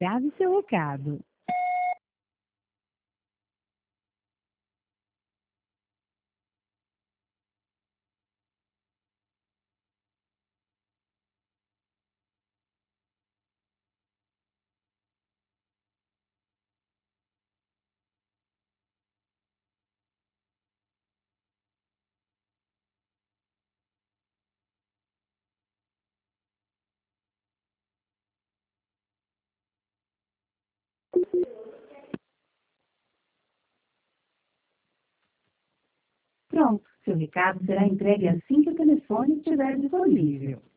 Grave seu recado. Pronto, seu recado será entregue assim que o telefone estiver disponível.